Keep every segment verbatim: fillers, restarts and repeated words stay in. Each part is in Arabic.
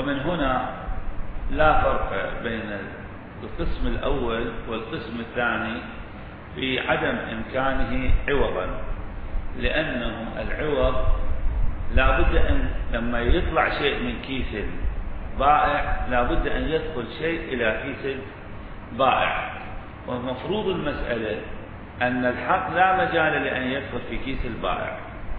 ومن هنا لا فرق بين القسم الأول والقسم الثاني في عدم إمكانه عوضا، لأنه العوض لا بد أن لما يطلع شيء من كيس البائع لا بد أن يدخل شيء إلى كيس البائع، ومفروض المسألة أن الحق لا مجال لأن يدخل في كيس البائع،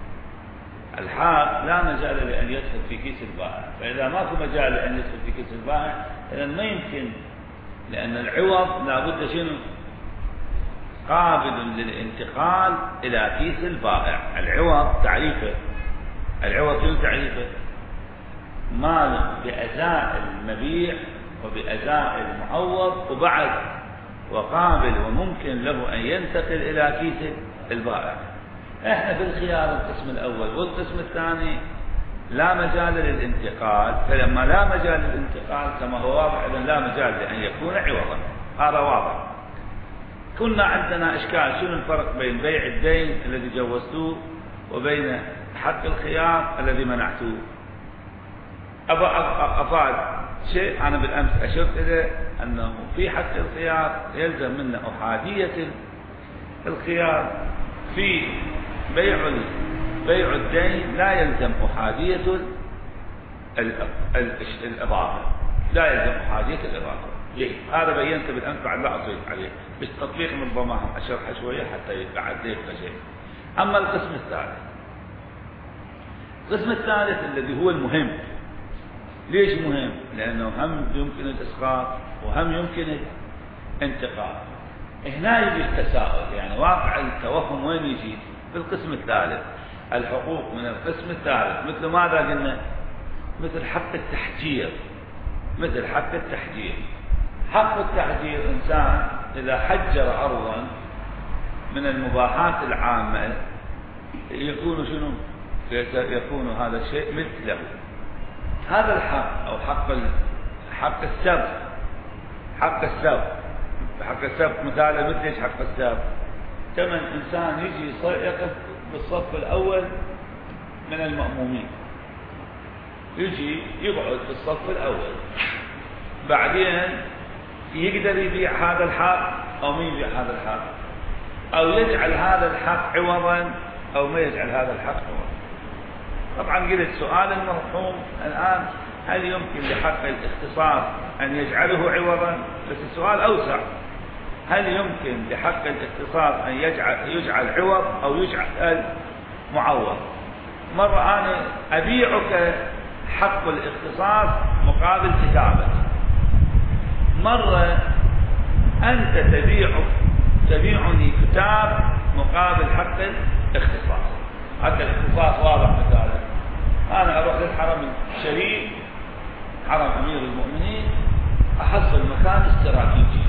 الحق لا مجال لأن يدخل في كيس البائع، فإذا ما في مجال لأن يدخل في كيس البائع إذا ما يمكن، لأن العوض لا بد شنو قابل للانتقال إلى كيس البائع. العوض تعريفه العوض شنو تعريفه؟ مال بأزاء المبيع وبأزاء المعوض وبعد وقابل وممكن له أن ينتقل إلى كيس البائع. احنا في الخيار القسم الأول والقسم الثاني لا مجال للانتقال، فلما لا مجال للانتقال كما هو واضح إذا لا مجال لأن يكون عوضا، هذا واضح. كنا عندنا إشكال شنو الفرق بين بيع الدين الذي جوزتوه وبين حق الخيار الذي منعتوه. أفاد شيء أنا بالأمس أشرت إليه أنه في حق الخيار يلزم منا أحادية الخيار، في بيع بيع الدين لا يلزم أحادية الإضافة، لا يلزم أحادية الإضافة. ليه؟ هذا بينت بالأمس بعد لا أطيل عليه، بس تطبيق ربما هم أشرح شوية حتى بعد يبقى شيء. أما القسم الثالث القسم الثالث الذي هو المهم. ليش مهم؟ لأنه هم يمكن الإسقاط وهم يمكن الانتقال. هنا يجي التساؤل، يعني واقع التوهم وين يجي؟ في القسم الثالث. الحقوق من القسم الثالث مثل ماذا قلنا؟ مثل حق التحجير، مثل حق التحجير. حق التحجير إنسان إذا حجر أرضا من المباحات العامة يكون شنو؟ يكون هذا الشيء ملك له. هذا الحق أو حق حق السبق، حق السبق حق السبق مثاله مثل ايش حق السبق؟ كمن إنسان يجي يقف بالصف الأول من المأمومين، يجي يقعد في الصف الأول، بعدين يقدر يبيع هذا الحق أو ما يبيع هذا الحق، أو يجعل هذا الحق عوضا أو ما يجعل هذا الحق عوضا. طبعا قلت سؤال المرحوم الآن هل يمكن لحق الاختصاص أن يجعله عوضا؟ بس السؤال أوسع، هل يمكن لحق الاختصاص أن يجعل, يجعل عوض أو يجعل معوض؟ مرة أنا أبيعك حق الاختصاص مقابل كتابة، مرة أنت تبيع تبيعني كتاب مقابل حق الاختصاص. حق الاختصاص واضح، مثالا أنا أروح للحرم الشريف حرم أمير المؤمنين أحصل مكان استراتيجي،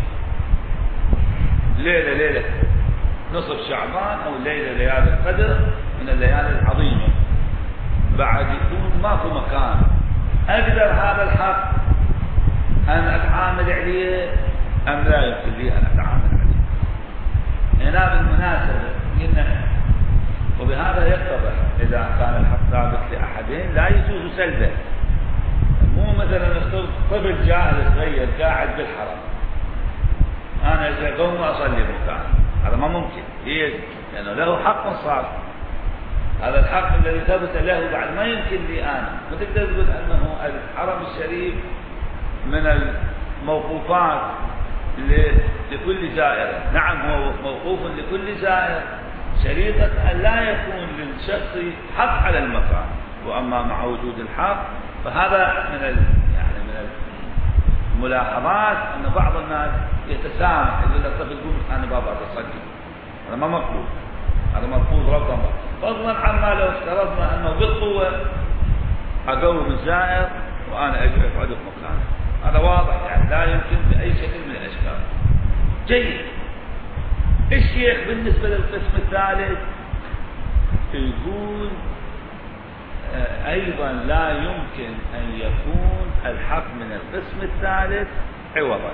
ليلة ليلة نصف شعبان أو ليلة ليالي القدر من الليالي العظيمة، بعد يكون ماكو مكان أقدر هذا الحق أن أتعامل عليه أم لا يمكن لي أن أتعامل عليه؟ هنا بالمناسبة قلنا وبهذا يتضح إذا كان الحق ثابت لأحدين لا يجوز سلبه. مو مثلا نفترض طفل جاهل صغير قاعد بالحرم، أنا إذا قوم أصلي مكان، هذا ما ممكن، ليش؟ لأنه له حق صار، هذا الحق الذي ثبت له بعد ما يمكن لي أنا. ما تقدر تقول أنه الحرم الشريف من الموقوفات لكل زائر، نعم هو موقوف لكل زائر، شريطة أن لا يكون للشخص حق على المكان، وأما مع وجود الحق فهذا من ال... يعني من الملاحظات أن بعض الناس يتسامح يقول لك طب يقول أنا بابا أصلي، هذا ما مقبول، هذا مرفوض رفضا، فضلا عما لو افترضنا أنه بالقوة أقوم الزائر وأنا أجي أقعد في مكانه، هذا واضح يعني لا يمكن بأي شكل من الأشكال. جيد. الشيخ بالنسبة للقسم الثالث يقول أيضا لا يمكن أن يكون الحق من القسم الثالث عوضا،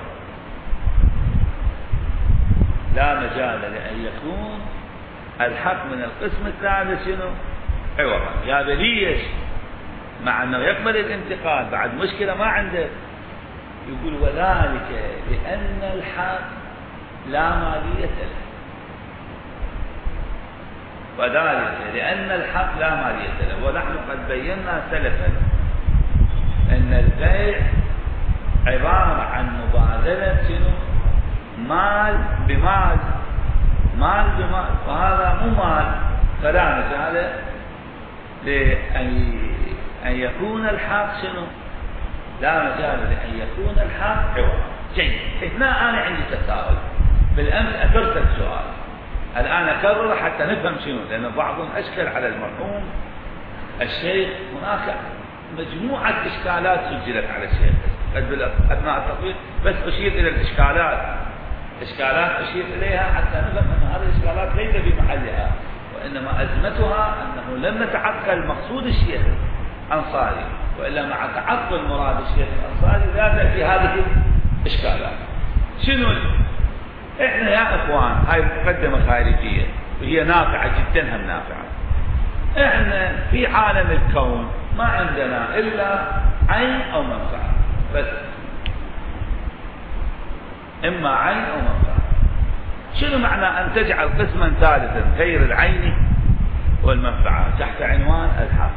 لا مجال لأن يكون الحق من القسم الثالث شنو عوضا. يا بليش مع أنه يقبل الانتقال بعد مشكلة ما عنده. يقول وذلك لأن الحق لا مالية له، وذلك لأن الحق لا مالية له. ونحن قد بينا سلفا أن البيع عبارة عن مبادلة شنو؟ مال بمال، مال بمال، وهذا مو مال، فلا مجال لأن أن يكون الحق شنو؟ لا مجال لأن يكون الحق عوض. جيد. هنا أنا عندي تساؤل، بالأمس أثرت السؤال، الآن أكرر حتى نفهم شنو، لأن بعضهم أشكل على المرحوم الشيخ. هناك مجموعة إشكالات سجلت على الشيخ قد أثناء التطوير، بس أشير إلى الإشكالات، إشكالات أشير إليها حتى نفهم أن هذه الإشكالات ليس في محلها، وإنما أزمتها أنه لم نتعقل مقصود الشيخ الأنصاري، وإلا مع تعقل مراد الشيخ الأنصاري لا تأتي هذه الإشكالات. شنو؟ إحنا يا إخوان هاي مقدمة خارجية وهي نافعة جدا، هم نافعة. إحنا في عالم الكون ما عندنا إلا عين أو منفعة بس، إما عين أو منفعة. شنو معنى أن تجعل قسما ثالثا غير العين والمنفعة تحت عنوان الحق؟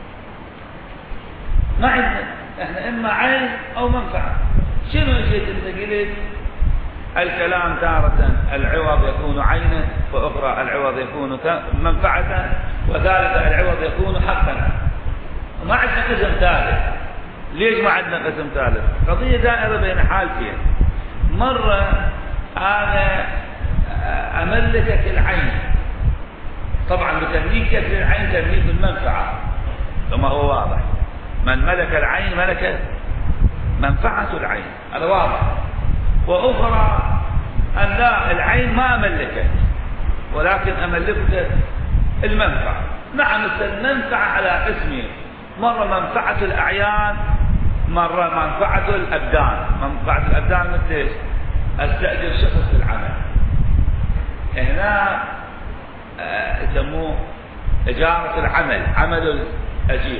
ما عندنا إحنا إما عين أو منفعة. شنو جيت أنت قلت الكلام تارة العوض يكون عينا، وأخرى العوض يكون منفعة، وثالثا العوض يكون حقا. ما عندنا قسم ثالث. ليش ما عندنا قسم ثالث؟ قضية دائرة بين حالتين. مرة أنا أملكك العين، طبعا بتمليكك للعين تمليك المنفعة كما هو واضح، من ملك العين ملك منفعة العين، هذا واضح. وأخرى أن لا، العين ما أملكك ولكن أملكك المنفعة. نعم، المنفعة على قسمين، مرة منفعة الأعيان، مرة منفعة الأبدان. منفعة الأبدان مثل ايش؟ أستأجر شخص في العمل، هنا يسموه إجارة العمل، عمل الأجير،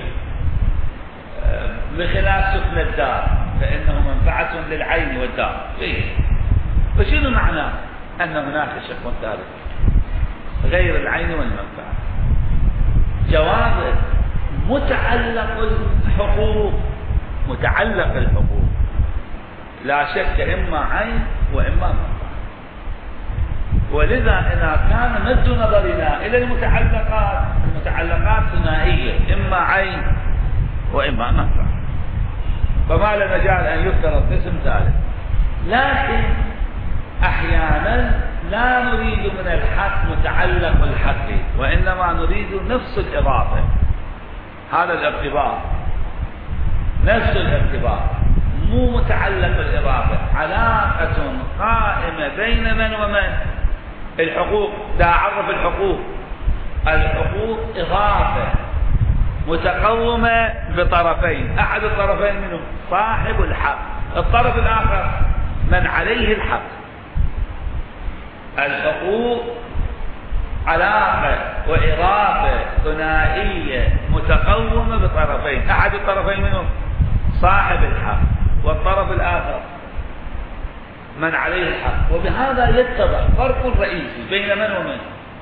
بخلاف سكن الدار فإنه منفعة للعين والدار. إيه؟ فشنو معناه؟ أن هناك شق ثالث غير العين والمنفعة. جواب متعلق الحقوق، متعلق الحقوق لا شك إما عين وإما منفعة. ولذا إذا كان مد نظرنا إلى المتعلقات، المتعلقات ثنائية، إما عين وإما منفعة، فما لا مجال أن يفترض قسم ثالث. لكن أحيانا لا نريد من الحق متعلق الحق، وإنما نريد نفس الإضافة، هذا الارتباط، نفس الارتباط، مو متعلق الإضافة، علاقة قائمة بين من ومن. الحقوق، دا أعرف الحقوق، الحقوق إضافة متقومة بطرفين، أحد الطرفين منهم صاحب الحق، الطرف الآخر من عليه الحق. الحقوق علاقة وإضافة ثنائية متقومة بطرفين، أحد الطرفين منهم صاحب الحق، والطرف الآخر من عليه الحق. وبهذا يتضح فرق رئيسي بين من ومن،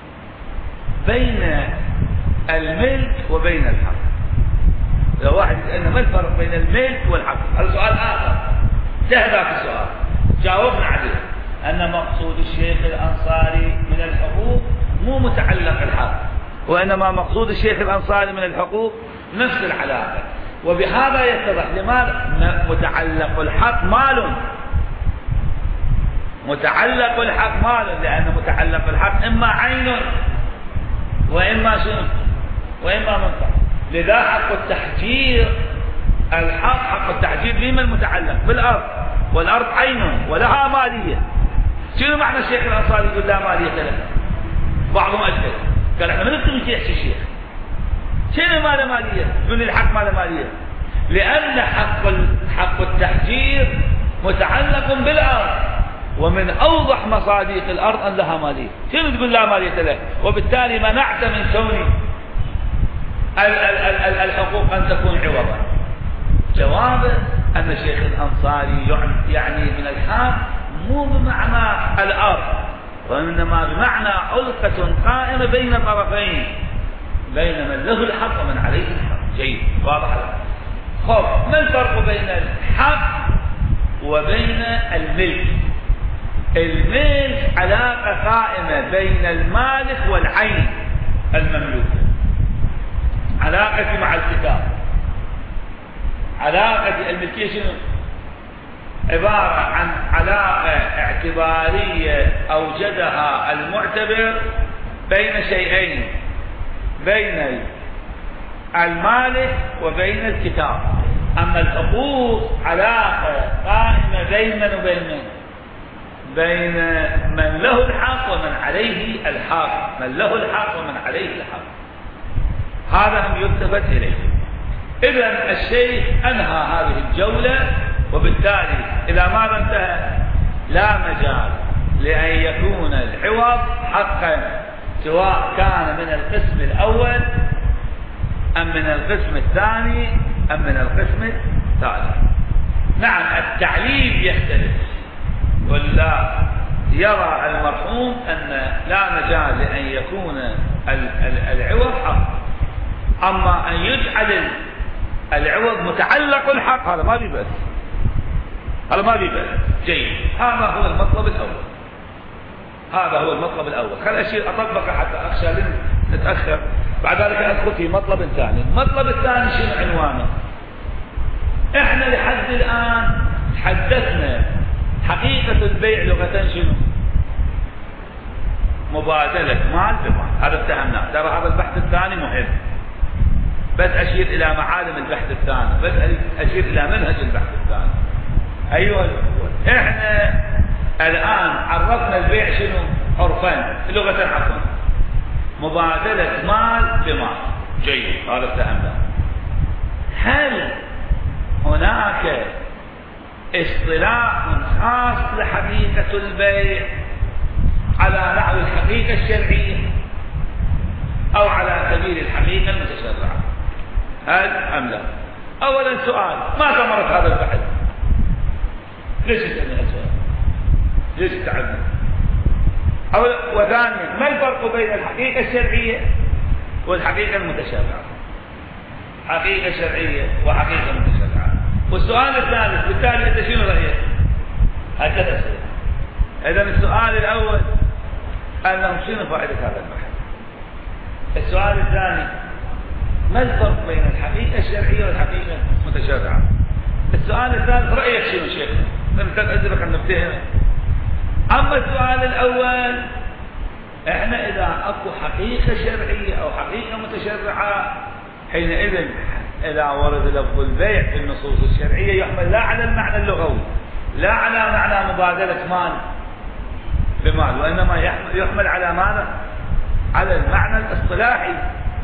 بين الملك وبين الحق. لو واحد يسألنا ما الفرق بين الملك والحق، هذا سؤال آخر، تهدى في السؤال جاوبنا عليه، أن مقصود الشيخ الأنصاري من الحقوق مو متعلق الحق، وإنما مقصود الشيخ الأنصاري من الحقوق نفس العلاقة. وبهذا يتضح لماذا متعلق الحق مال، متعلق الحق مال، لأن متعلق الحق إما عين وإما شنو وإما منفعة. لذا حق التحجير، الحق حق التحجير بما المتعلق بالأرض، والأرض عين ولها مالية. شنو معنى الشيخ الأنصاري يقول لا مالية له؟ بعضهم أجل قال احنا ما نكتب الشيخ الشيخ شنو ما له مالية؟ يقول لي الحق ما له مالية، لأن حق حق التحجير متعلق بالأرض، ومن أوضح مصادق الأرض أن لها مالية. شنو تقول لا مالية له؟ وبالتالي منعت من كوني الحقوق أن تكون عوضا. جوابه أن الشيخ الأنصاري يعني من الحق مو بمعنى الأرض، وإنما بمعنى علقة قائمة بين طرفين، بين من له الحق ومن عليه الحق. جيد، واضح. خب، ما الفرق بين الحق وبين الملك؟ الملك علاقة قائمة بين المالك والعين المملوكة، علاقة مع الكتاب. علاقة الملكية شنو؟ عبارة عن علاقة اعتبارية أوجدها المعتبر بين شيئين، بين المالك وبين الكتاب. أما الحقوق علاقة قائمة بين من وبين من؟ بين من له الحق ومن عليه الحق، من له الحق ومن عليه الحق. هذا هم يلتفت إليه. إذن الشيخ أنهى هذه الجولة، وبالتالي إلى ماذا انتهى؟ لا مجال لأن يكون العوض حقا، سواء كان من القسم الأول أم من القسم الثاني أم من القسم الثالث. نعم، التعليل يختلف، ولا يرى المرحوم أن لا مجال لأن يكون العوض حق، أما أن يجعل العوض متعلق الحق هذا ما بيبأس، هذا ما بيبأس. جيد، هذا هو المطلب الأول، هذا هو المطلب الأول. خل أشير أطبقه حتى أخشى لن نتأخر، بعد ذلك أدخل في مطلب ثاني. المطلب الثاني شنو عنوانه؟ إحنا لحد الآن حدثنا حقيقة البيع لغة شنو؟ مبادلة مال بمال، هذا اتهمناه. ترى هذا البحث الثاني مهم، بس أشير إلى معالم البحث الثاني، بس أشير إلى منهج البحث الثاني. أيها الأخوة، إحنا الآن عرفنا البيع شنو؟ عرفان لغة عفوا مبادلة مال بمال. جيد، هذا اتهمناه. هل هناك اصطلاح خاص لحقيقة البيع على نحو الحقيقة الشرعية أو على سبيل الحقيقة المتشرعة؟ هل أم لا؟ أولا سؤال، ما ثمرة هذا البحث؟ ليش تسألني هالسؤال؟ ليش تعبنا؟ وثانيا، ما الفرق بين الحقيقة الشرعية والحقيقة المتشرعة؟ حقيقة شرعية وحقيقة متشرعة. والسؤال الثالث، بالتالي أنت شنو رأيك؟ هكذا أسئلة. إذن السؤال الأول أنهم شنو فائدة هذا البحث؟ السؤال الثاني، ما الفرق بين الحقيقة الشرعية والحقيقة المتشرعة؟ السؤال الثالث، رأيك شنو شيخ؟ نتذكر أن نفتهم. أما السؤال الأول، إحنا إذا أكو حقيقة شرعية أو حقيقة متشرعة، حينئذ إذا ورد لفظ البيع في النصوص الشرعية يحمل لا على المعنى اللغوي، لا على معنى مبادلة مال بمال، وإنما يحمل على ماذا؟ على المعنى الاصطلاحي.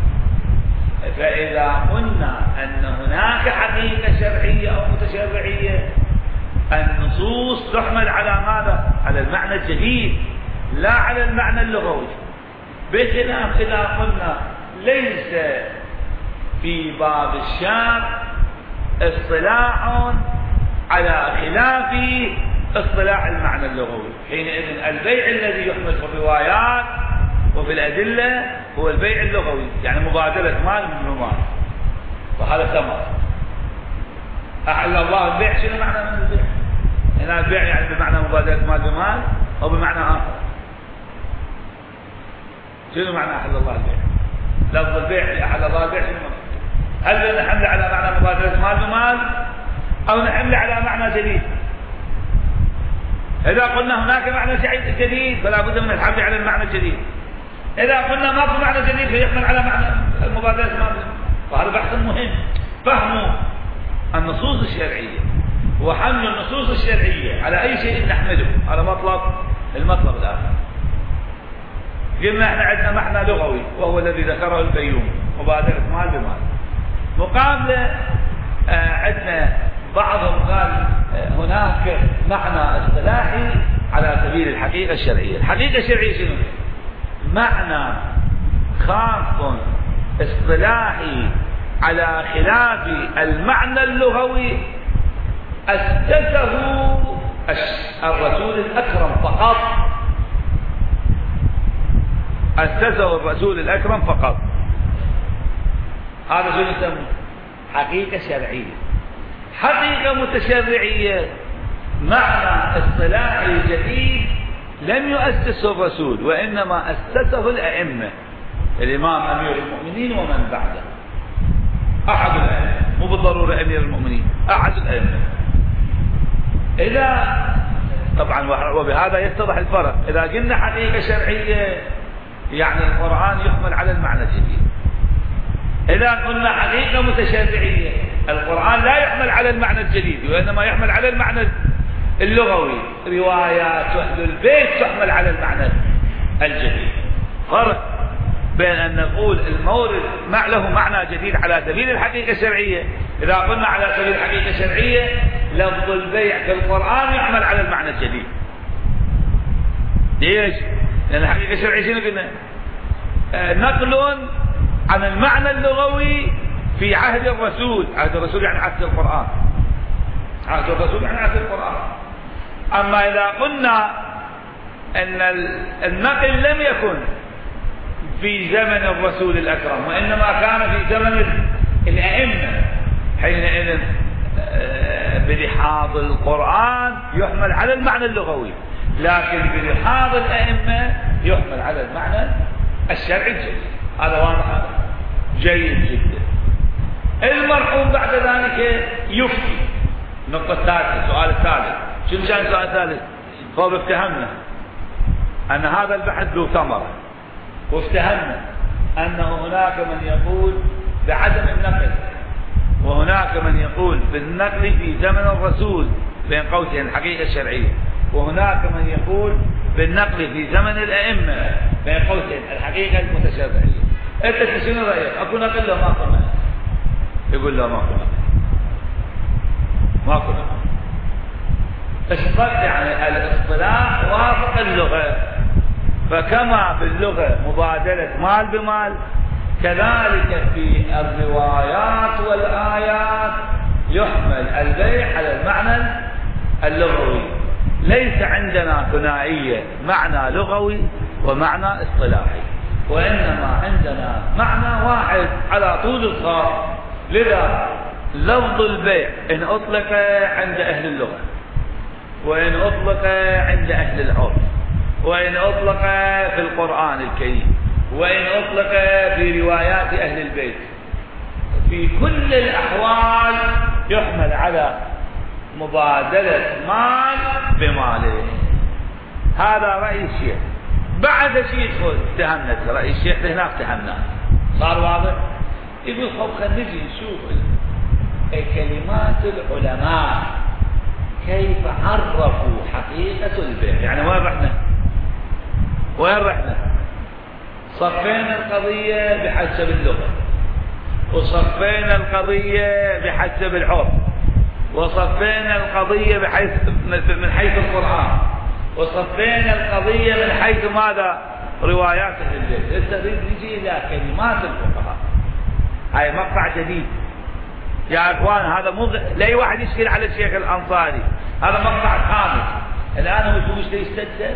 فإذا قلنا أن هناك حقيقة شرعية أو متشرعية، النصوص تحمل على ماذا؟ على المعنى الجديد، لا على المعنى اللغوي. بخلاف إذا قلنا ليس في باب الشرع اصطلاح على خلاف اصطلاح المعنى اللغوي، حينئذ البيع الذي يحمل في الروايات وفي الأدلة هو البيع اللغوي، يعني مبادلة مال من مال، وهذا ثمر. أحل الله البيع، شنو معنى من البيع؟ هنا البيع يعني بمعنى مبادلة مال بمال أو بمعنى آخر؟ شنو معنى أحل الله البيع؟ لفظ البيع، أحل الله البيع شنو معنى؟ هل نحمل على معنى مبادلة مال بمال أو نحمل على معنى جديد؟ إذا قلنا هناك معنى جديد فلا بد من الحمل على المعنى الجديد. إذا قلنا ما في معنى جديد فيحمل على معنى المبادلة مال بمال. وهذا بحث مهم، فهم النصوص الشرعية وحمل النصوص الشرعية على أي شيء نحمله، هذا مطلب. المطلب الآخر، قلنا احنا عندنا معنى لغوي وهو الذي ذكره البيوم، مبادلة مال بمال. مقابله آه عندنا بعضهم قال آه هناك معنى اصطلاحي على سبيل الحقيقة الشرعية. الحقيقة الشرعية شنو؟ معنى خاص اصطلاحي على خلاف المعنى اللغوي أسسه الرسول الأكرم فقط، أسسه الرسول الأكرم فقط. هذا شو يسمى؟ حقيقة شرعية. حقيقة متشرعية معنى اصطلاحي جديد لم يؤسسه الرسول، وإنما أسسه الأئمة، الإمام أمير المؤمنين ومن بعده، أحد الأئمة، مو بالضرورة أمير المؤمنين، أحد الأئمة. إذا طبعا وبهذا يتضح الفرق. إذا قلنا حقيقة شرعية يعني القرآن يحمل على المعنى الجديد. إذا قلنا حقيقة متشرعية القرآن لا يحمل على المعنى الجديد، وإنما يحمل على المعنى اللغوي. روايات أهل البيت تحمل على المعنى الجديد. فرق بين أن نقول المورد له معنى جديد على سبيل الحقيقة الشرعية. إذا قلنا على سبيل الحقيقة الشرعية لفظ البيع في القرآن يحمل على المعنى الجديد. ليش؟ لأن الحقيقة الشرعية شنو قلنا؟ آه نقل عن المعنى اللغوي في عهد الرسول. عهد الرسول يعني عهد القرآن. عهد الرسول يعني عهد القرآن. أما إذا قلنا أن النقل لم يكن في زمن الرسول الأكرم، وإنما كان في زمن الأئمة، حينئذ بلحاظ القرآن يحمل على المعنى اللغوي، لكن بلحاظ الأئمة يحمل على المعنى الشرعي الجديد. هذا واضح، هذا جيد جدا. المرحوم بعد ذلك يفتي. النقطة الثالثة، السؤال الثالث، شنو كان السؤال الثالث؟ قول افتهمنا أن هذا البحث له ثمرة، وافتهمنا أنه هناك من يقول بعدم النقل، وهناك من يقول بالنقل في زمن الرسول بين قوسين الحقيقة الشرعية، وهناك من يقول بالنقل في زمن الأئمة بين قوسين الحقيقة المتشرعية. أنت شنو رأيك؟ أكو نقل له ما أكو نقل؟ يقول له ما أكو نقل، ما أكو نقل. الصد يعني الاصطلاح وافق اللغة، فكما في اللغة مبادلة مال بمال، كذلك في الروايات والآيات يحمل البيع على المعنى اللغوي. ليس عندنا ثنائية معنى لغوي ومعنى اصطلاحي، وإنما عندنا معنى واحد على طول الخط. لذا لفظ البيع إن أطلق عند أهل اللغة، وإن أطلق عند أهل العرف، وإن أطلق في القرآن الكريم، وإن أطلق في روايات أهل البيت، في كل الأحوال يحمل على مبادلة مال بماله. هذا رأي الشيخ. بعد شيء يدخل اتهمنا رأي الشيخ هنا، افتهمنا صار واضح. يقول خب خلينا نجي نشوف كلمات العلماء كيف عرفوا حقيقة البيع. يعني وين رحنا؟ وين رحنا؟ صفينا القضية بحسب اللغة، وصفينا القضية بحسب العرف، وصفينا القضية بحيث من حيث القرآن، وصفينا القضية من حيث ماذا؟ روايات البيت. هسه نريد نجي إلى كلمات الفقهاء. هاي مقطع جديد يا اخوان، هذا مو لا اي واحد يشكل على الشيخ الانصاري، هذا مقطع خامس. الان هو شو يستدل؟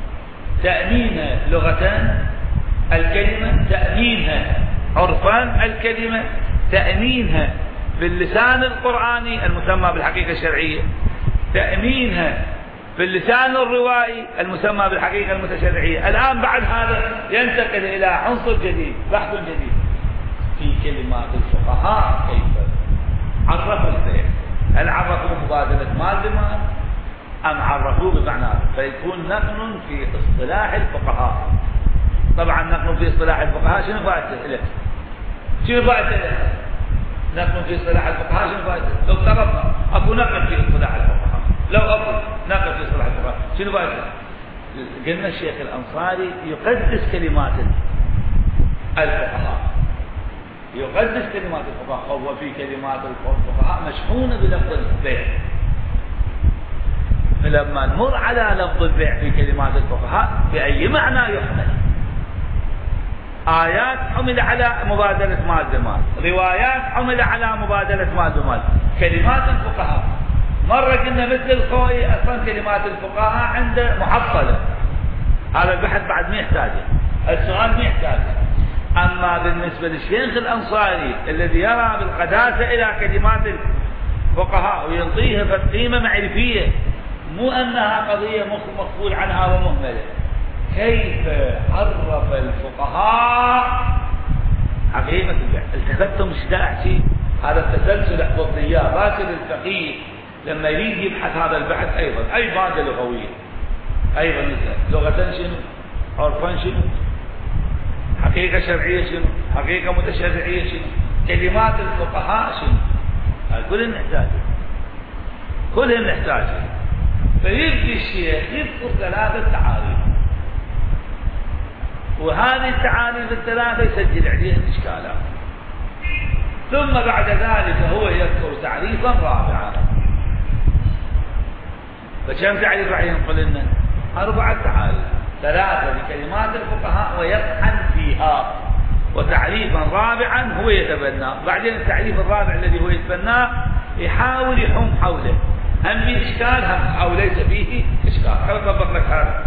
تأمينها لغة الكلمة، تأمينها عرفا الكلمة، تأمينها باللسان القرآني المسمى بالحقيقة الشرعية، تأمينها باللسان الروائي المسمى بالحقيقة المتشرعية. الآن بعد هذا ينتقل إلى عنصر جديد، بحث جديد في كلمات الفقهاء كيف عرفوا البيع. هل عرفوا مبادلة مال بمال أم عرفوه بمعنى؟ فيكون نقل في اصطلاح الفقهاء. طبعا نقل في اصطلاح الفقهاء شنو فائدته له؟ شنو فائدته له؟ نقل في اصطلاح الفقهاء شنو فائدته؟ لو افترضنا اكو نقل في اصطلاح الفقهاء، لو اكو نقل في اصطلاح الفقهاء شنو فائدته؟ قلنا الشيخ الأنصاري يقدس كلمات الفقهاء، يقدس كلمات الفقهاء. هو في كلمات الفقهاء مشحونة بلفظ البيع. فلما نمر على لفظ البيع في كلمات الفقهاء بأي معنى يحمل؟ آيات حمل على مبادلة مال بمال، روايات حمل على مبادلة مال بمال. كلمات الفقهاء مرة قلنا مثل الخوي أصلا كلمات الفقهاء عنده محصلة، هذا البحث بعد ما يحتاجه، السؤال ما يحتاجه. أما بالنسبة للشيخ الأنصاري الذي يرى بالقداسة إلى كلمات الفقهاء ويعطيها قيمة معرفية، مو أنها قضية مغفول عنها ومهملة. كيف عرف الفقهاء حقيقة البحث؟ التفتم اشتاع شيء، هذا التسلسل احفظ اياه. باكر الفقيه لما يريد يبحث هذا البحث أيضا أي مادة لغوية أيضا مثل لغة شنو، عرفا شنو، حقيقة شرعية شنو، حقيقة متشرعية شنو، كلمات الفقهاء شنو، كلهم نحتاجه كلهم نحتاجه. فيبدي الشيخ يذكر ثلاثة تعاريف، وهذه التعاريف الثلاثة يسجل عليها الإشكالات، ثم بعد ذلك هو يذكر تعريفا رابعا. فكم تعريف راح ينقل لنا؟ أربعة تعاريف، ثلاثة لكلمات الفقهاء ويطحن فيها، وتعريفا رابعا هو يتبناه. بعدين التعريف الرابع الذي هو يتبناه يحاول يحوم حوله، هم في إشكال هم أو ليس فيه إشكال. خليني أطبق لك هذا.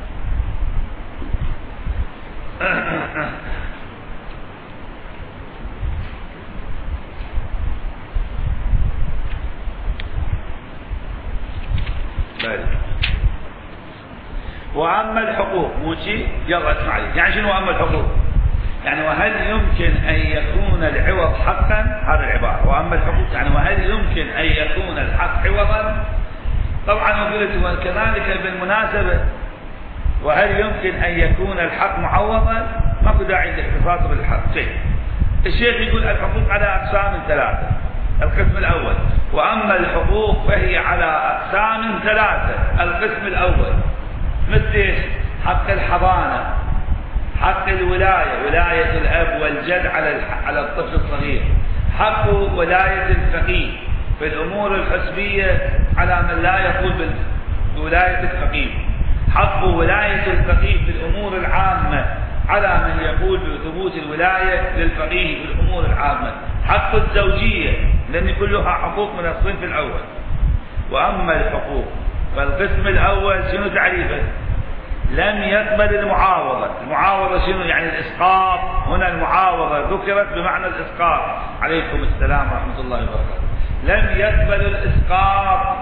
وأما الحقوق موشي يلا اسمع لي، يعني شنو أما الحقوق؟ يعني وهل يمكن أن يكون العوض حقا؟ هذا العبارة. وأما الحقوق يعني وهل يمكن أن يكون الحق عوضا؟ طبعا وقلت وكذلك بالمناسبة وهل يمكن أن يكون الحق معوضا؟ ماكو داعي للاختصاص بالحق. الشيخ يقول الحقوق على أقسام ثلاثة. القسم الأول وأما الحقوق فهي على أقسام ثلاثة. القسم الأول مثل حق الحضانة، حق الولاية، ولاية الأب والجد على على الطفل الصغير، حق ولاية الفقيه في الأمور الحسبية على من لا يقول بولاية الفقيه، حق ولاية الفقيه في الأمور العامة على من يقول بثبوت الولاية للفقيه في الأمور العامة، حق الزوجية لأن كلها حقوق من الصنف الأول. وأما الحقوق فالقسم الأول شنو تعريفه؟ لم يقبل المعاوضة. المعاوضة شنو؟ يعني الإسقاط. هنا المعاوضة ذكرت بمعنى الإسقاط. عليكم السلام ورحمة الله وبركاته. لم يقبل الإسقاط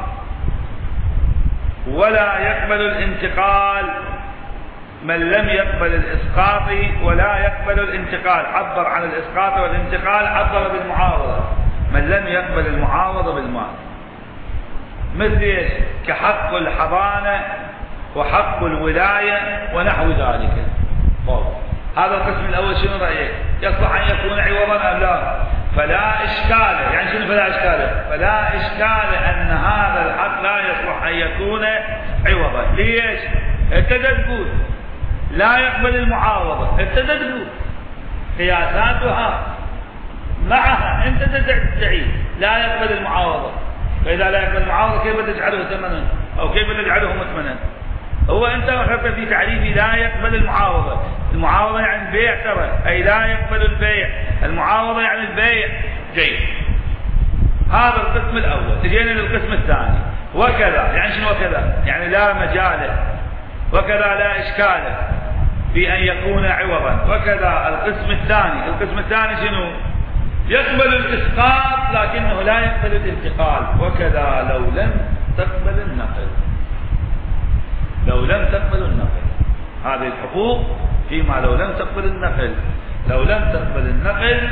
ولا يقبل الانتقال. من لم يقبل الإسقاط ولا يقبل الانتقال عبر عن الإسقاط والانتقال، عبر بالمعاوضة. من لم يقبل المعاوضة بالمال مثل كحق الحضانة وحق الولاية ونحو ذلك. طيب هذا القسم الأول شنو رأيك؟ يصلح أن يكون عوضا أم لا؟ فلا إشكال. يعني شنو فلا إشكال؟ فلا إشكال أن هذا الحق لا يصلح أن يكون عوضا. ليش؟ أنت تقول لا يقبل المعاوضة، أنت تقول قياساتها معها أنت تدعي لا يقبل المعاوضة. فإذا لا يقبل المعاوضة كيف تجعله ثمنا أو كيف تجعله مثمنا؟ هو أنت أخذت في تعريفي لا يقبل المعاوضة. المعاوضة يعني البيع ترى، أي لا يقبل البيع. المعاوضة يعني البيع. جيد، هذا القسم الأول. تجينا للقسم الثاني وكذا. يعني شنو وكذا؟ يعني لا مجال، وكذا لا إشكال في أن يكون عوضا. وكذا القسم الثاني. القسم الثاني شنو؟ يقبل الإسقاط لكنه لا يقبل الانتقال. وكذا لو لم تقبل النقل. لو لم تقبل النقل هذه الحقوق فيما لو لم تقبل النقل. لو لم تقبل النقل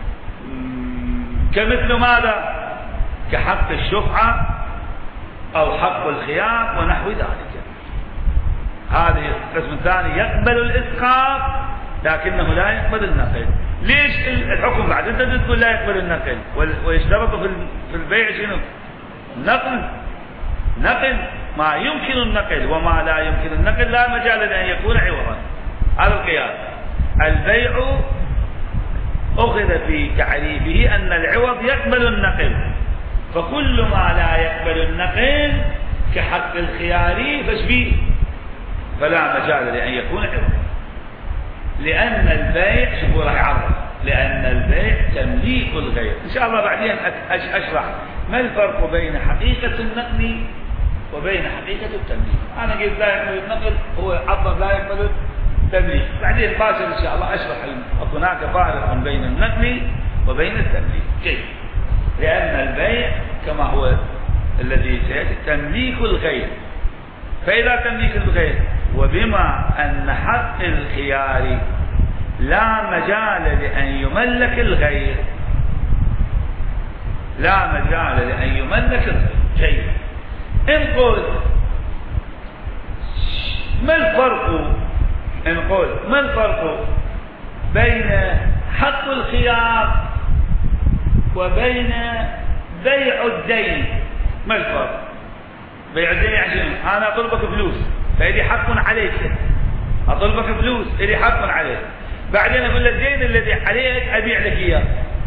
كمثل ماذا؟ كحق الشفعة أو حق الخيار ونحو ذلك. هذه القسم الثاني يقبل الإسقاط لكنه لا يقبل النقل. ليش الحكم بعد؟ أنت تقول لا يقبل النقل ويشترط في البيع شنو؟ نقل. نقل ما يمكن النقل وما لا يمكن النقل لا مجال لأن يكون عوضا. هذا القياس. البيع أخذ في تعريفه أن العوض يقبل النقل، فكل ما لا يقبل النقل كحق الخيار فاشبيه فلا مجال لأن يكون عوضا. لأن البيع، شوفوا راح يعرف، لأن البيع تمليك الغير. إن شاء الله بعدين أشرح ما الفرق بين حقيقة النقل وبين حقيقة التمليك. أنا قلت لا يقبل النقل، هو عرف لا يقبل التمليك. بعدين باكر إن شاء الله أشرح هناك فارق بين النقل وبين التمليك. كيف؟ لأن البيع كما هو الذي سيأتي تمليك الغير. فإذا تمليك الغير وبما أن حق الخيار لا مجال لأن يملك الغير، لا مجال لأن يملك الغير. جيد. إن قلت ما الفرق إن قلت ما الفرق بين حق الخيار وبين بيع الدين؟ ما الفرق؟ بيع الدين يعني أنا أطلبك فلوس فإلي حق عليك، أطلبك فلوس إلي حق عليك، بعدين أقول لك الدين الذي عليك أبيع لك إياه،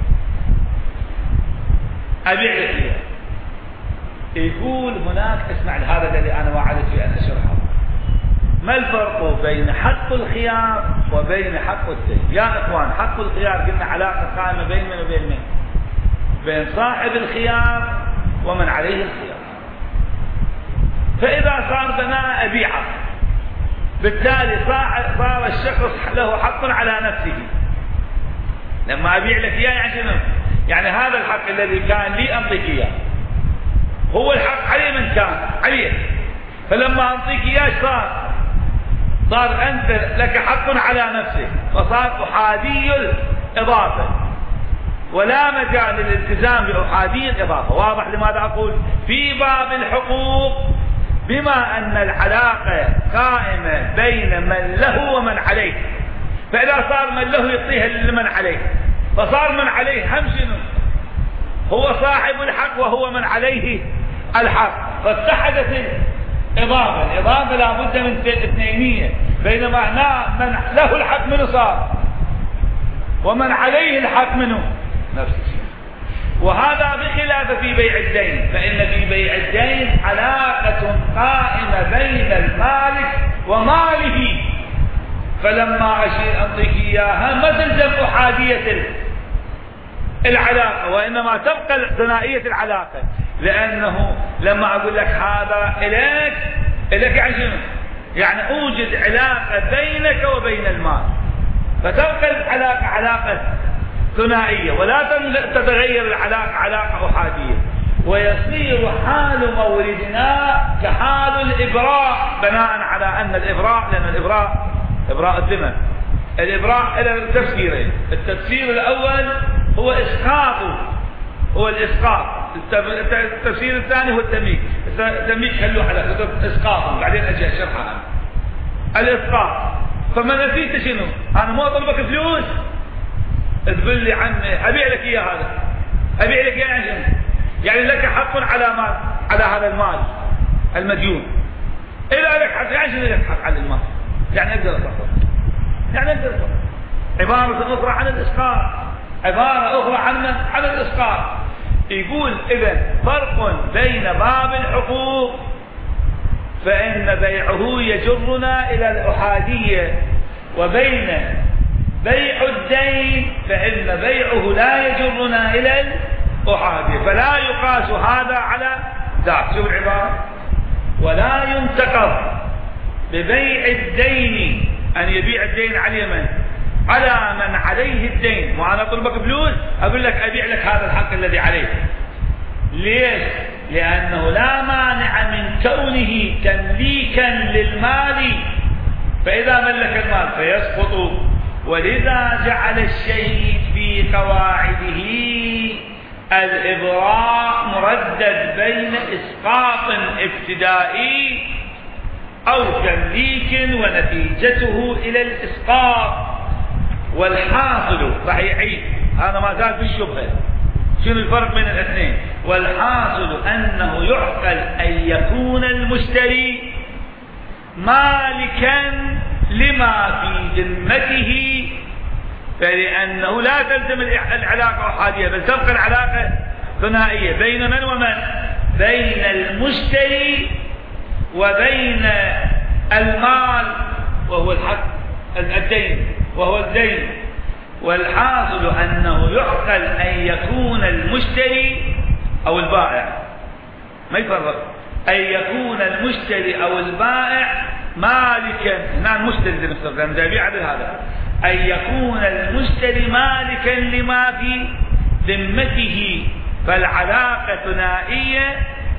أبيع لك إياه. يقول هناك، اسمع هذا الذي أنا وعدت في أن أشرحه، ما الفرق بين حق الخيار وبين حق الدين؟ يا إخوان، حق الخيار قلنا علاقة قائمة بين من وبين من؟ بين صاحب الخيار ومن عليه الخيار. فإذا صار بناء أبيعه، بالتالي صار الشخص له حق على نفسه. لما أبيع لك إياه يعني شنو؟ يعني هذا الحق الذي كان لي أعطيك إياه، هو الحق عليه من كان عليه. فلما أعطيك إياه صار صار أنت لك حق على نفسك، فصار أحادي الإضافة، ولا مجال للالتزام بأحادي الإضافة. واضح لماذا أقول في باب الحقوق بما أن العلاقة قائمة بين من له ومن عليه، فإذا صار من له يعطيها لمن عليه، فصار من عليه هم شنو؟ هو صاحب الحق وهو من عليه الحق، فاتحدت الإضافة. الإضافة لابد من اثنينية، بينما من له الحق منه صار ومن عليه الحق منه نفس الشيء. وهذا بخلاف في بيع الدين، فإن في بيع الدين علاقة قائمة بين المالك وماله، فلما أشير أعطيك إياها ما تلزم أحادية العلاقة، وإنما تبقى ثنائية العلاقة. لأنه لما أقول لك هذا إليك، إليك يعني شنو؟ يعني أوجد علاقة بينك وبين المال، فتبقى العلاقة علاقة ثنائية ولا تتغير العلاقة علاقة أحادية، ويصير حال موردنا كحال الإبراء، بناء على أن الإبراء، لأن الإبراء إبراء الذمم، الإبراء إلى تفسيرين. التفسير الأول هو إسقاط، هو الإسقاط. التفسير الثاني هو التمليك. التمليك خلوه على كتب إسقاط، بعدين أجي أشرحها. الإسقاط، فما نسيت شنو؟ أنا مو أطلبك فلوس تقول لي عمي أبيع لك إياه، هذا أبيع لك إياه يعني شنو؟ يعني لك حق على مال، على هذا المال المديون. إذا لك حق يعني شنو لك حق على المال؟ يعني أقدر أصرف، يعني أقدر أصرف. عبارة أخرى عن الإسقاط، عبارة أخرى عن عن الإسقاط. يقول إذن فرق بين باب الحقوق، فإن بيعه يجرنا إلى الأحادية، وبين بيع الدين فإن بيعه لا يجرنا إلى الأحادية، فلا يقاس هذا على ذاك. شوف العبارة: ولا ينتقض ببيع الدين أن يبيع الدين على اليمن على من عليه الدين. وأنا أطلبك فلوس أقول لك أبيع لك هذا الحق الذي عليه. ليش؟ لأنه لا مانع من كونه تمليكا للمال، فإذا ملك المال فيسقط. ولذا جعل الشيء في قواعده الإبراء مردد بين إسقاط ابتدائي أو تمليك ونتيجته إلى الإسقاط. والحاصل راح يعيد، هذا ما زال في الشبهة، شنو الفرق بين الاثنين؟ والحاصل أنه يعقل أن يكون المشتري مالكا لما في ذمته، فلأنه لا تلزم العلاقة أحادية بل تبقى العلاقة ثنائية بين من ومن؟ بين المشتري وبين المال وهو الحق الدين. وهو الدين. والحاصل أنه يعقل أن يكون المشتري أو البائع، ما يفرق، أن يكون المشتري أو البائع مالكا، هنا المشتري لما يبيع هذا، أن يكون المشتري مالكا لما في ذمته، فالعلاقة ثنائية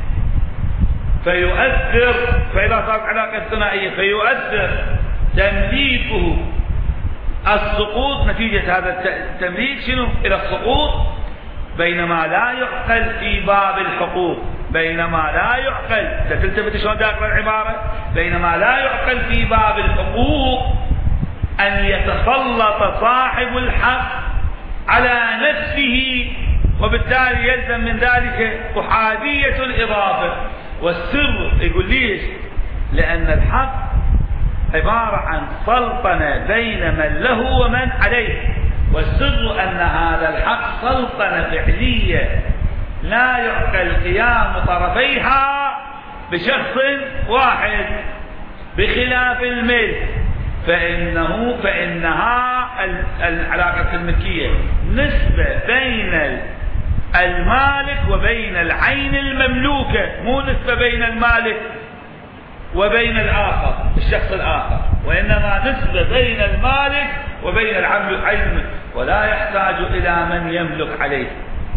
فيؤثر، فإذا صارت علاقة ثنائية فيؤثر تمليكه السقوط نتيجة هذا التمليك شنو؟ إلى السقوط، بينما لا يعقل في باب الحقوق، بينما لا يعقل، تلتفت شلون داخل العبارة، بينما لا يعقل في باب الحقوق أن يتسلط صاحب الحق على نفسه، وبالتالي يلزم من ذلك أحادية الإضافة. والسر يقول ليش؟ لأن الحق عبارة عن سلطنة بين من له ومن عليه، والسر أن هذا الحق سلطنة فعلية لا يعقل قيام طرفيها بشخص واحد، بخلاف الملك فإنه فإنها العلاقة الملكية نسبة بين المالك وبين العين المملوكة، مو نسبة بين المالك وبين الآخر الشخص الآخر، وإنما نسبة بين المالك وبين العين، ولا يحتاج إلى من يملك عليه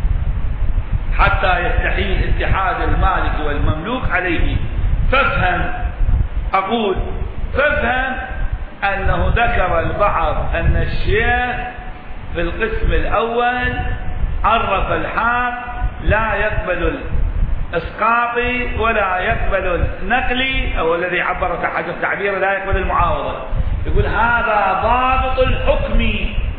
حتى يستحيل اتحاد المالك والمملوك عليه. فافهم، أقول فافهم أنه ذكر البعض أن الشيخ في القسم الأول عرف الحق لا يقبل الإسقاطي ولا يقبل النقلي، أو الذي عبر حسب تعبيره لا يقبل المعاوضة، يقول هذا ضابط الحكم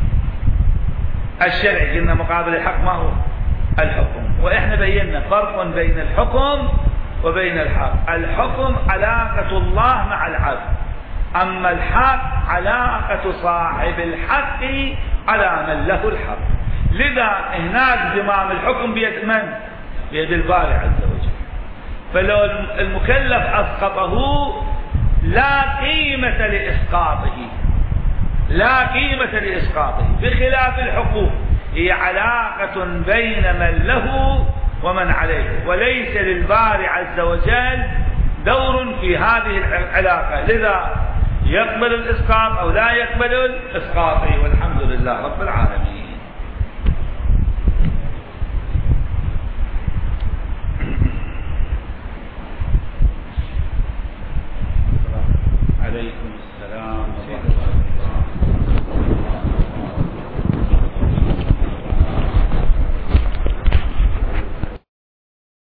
الشرعي، قلنا مقابل الحق ما هو الحكم، وإحنا بينا فرق بين الحكم وبين الحق. الحكم علاقة الله مع العبد، أما الحق علاقة صاحب الحق على من له الحق. لذا هناك زمام الحكم بيد من؟ بيد الباري عز وجل. فلو المكلف أسقطه لا قيمة لإسقاطه، لا قيمة لإسقاطه، بخلاف الحقوق هي علاقة بين من له ومن عليه، وليس للباري عز وجل دور في هذه العلاقة، لذا يقبل الإسقاط أو لا يقبل الإسقاط. والحمد لله رب العالمين.